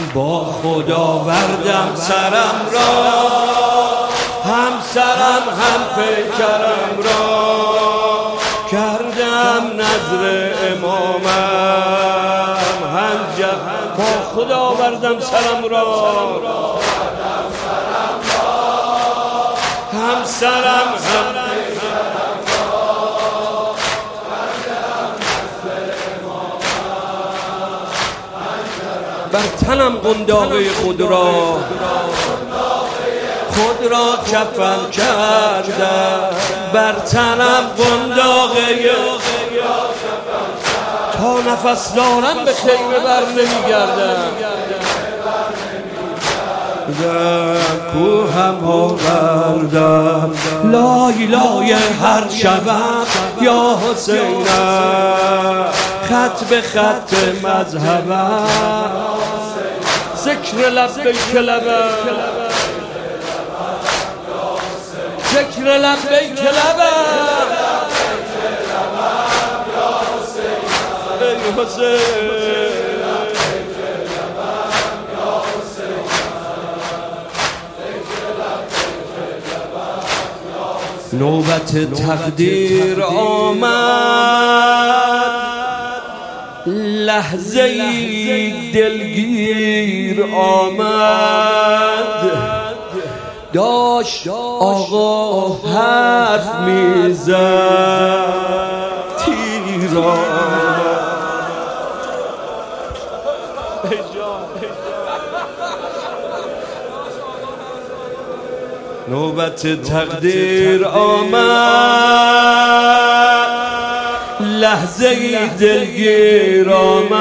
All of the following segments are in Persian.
با خدا وردم سرم را، هم سرم هم پیکرم را، کردم نذر امامم هنجم. با خدا وردم سرم را، هم سرم هم پیکرم را، کردم نذر امامم. بر تنم قنداقه خود را کفن کردم، بر تنم قنداقه تا نفس دارم به خیمه بر نمیگردم. کوهم آوردم لای لای هر شبم یا حسینم، خط به خط مذهبم، ذکر لبیک لبم، ذکر لبیک لبم، ای حسین. نوبت تقدیر آمد، لحظه ای دلگیر آمد، داشت آقا حرف میزد، تیر آمد. نوبت تقدیر آمد، لحظه ای دلگیر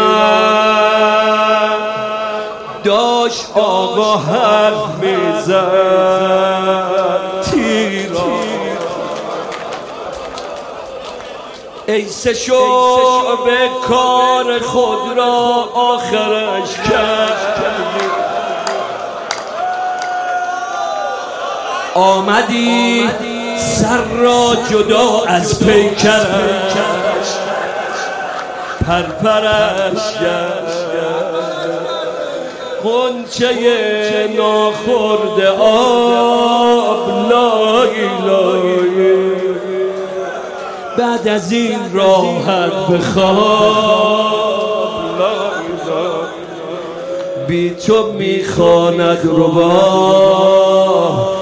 آمد، داشت آقا حرف میزد، تیر آمد. ای سه شعبه کار خود را آخرش کردی، آمدی سر را جدا از پیکرش، پرپرش غنچه ناخورده آب، لای لای بعد از این راحت بخواب، لای لای بی تو میخواند ربا.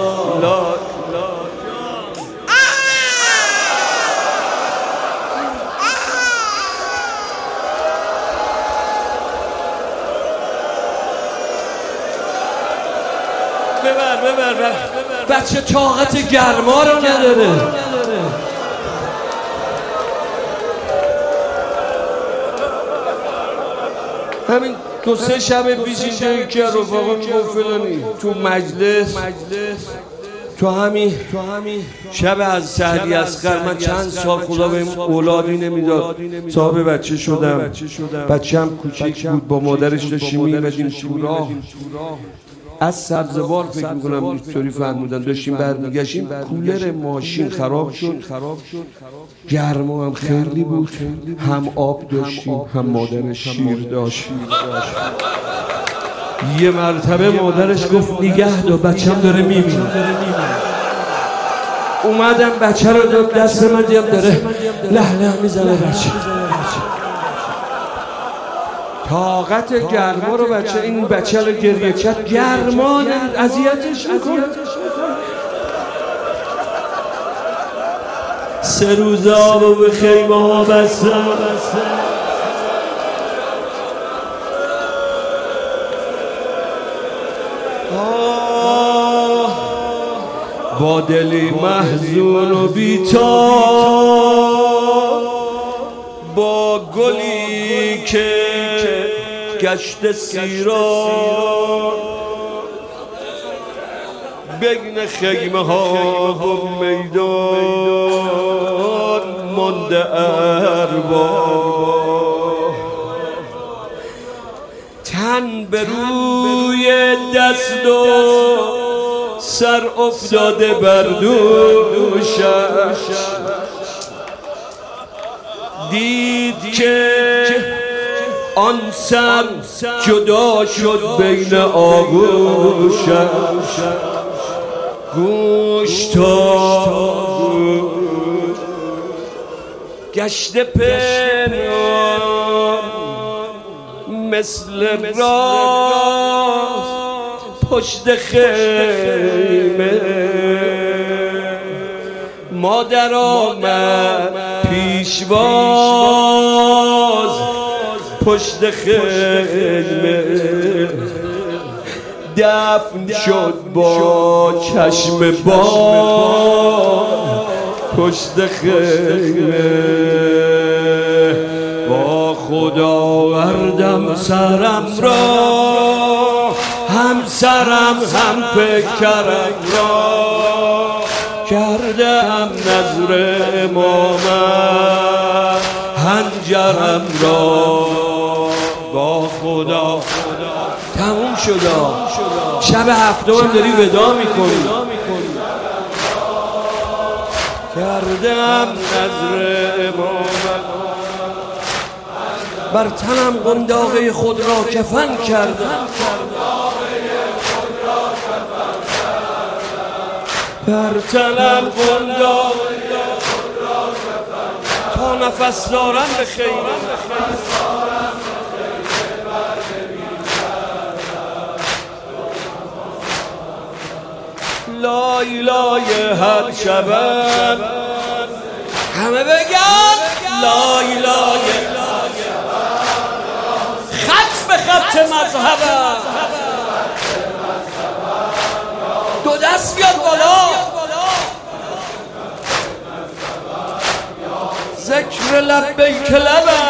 ببر بچه طاقت گرما رو نداره. همین دو سه شب پیش اینجا که رفاقا میگفت فلانی تو مجلس، تو همین شب از سحری اصغر من چند سال خدا به اولادی نمیداد، صاحب بچه شدم، بچه هم کوچیک بود، با مادرش داشتیم میمدیم تو راه از سبزوار، فکر میکنم اینطوری فرمودن، داشتیم برمیگشتیم، کولر ماشین خراب شد، گرما هم خیلی بود، هم آب داشتیم هم مادرش شیر داشت. یه مرتبه مادرش گفت نگه دار بچه‌م داره میمیره. اومدم بچه رو داد دست من، دیدم داره له میزنه بچه. طاقت گرما رو بچه، این بچه رو گریه کرد، گرما اذیتش میکنه. 3 روز آب به خیمه ها بستم، با دلی محزون و بی‌تاب، با گلی که گشت سیراب، بین خیمه ها و میدان مانده ارباب، تن به روی دست و سر افتاده بر دوشش، دید که آن سم جدا شد بین آغوشم، گوش تا گشت پنهان مثل راست پشت خیمه. مادر آمد پیشواز پشت خیمه، دفن شد با چشم باد پشت خیمه. با خدا آوردم سرم را، هم سرم هم پیکرم را، کردم نذر امامم هنجرم را. با خدا تموم شد. شب هفتم داری ودا میکنی. کردم نذر امامم، بر تنم قنداقه خود را کفن کردم، بر تنم قنداقه تا نفس دارم به خیمه. لای لای هر شبم همه بگن لای لای، خط به خط مذهبم، دو دست بیاد بالا، ذکر لبیک لبم،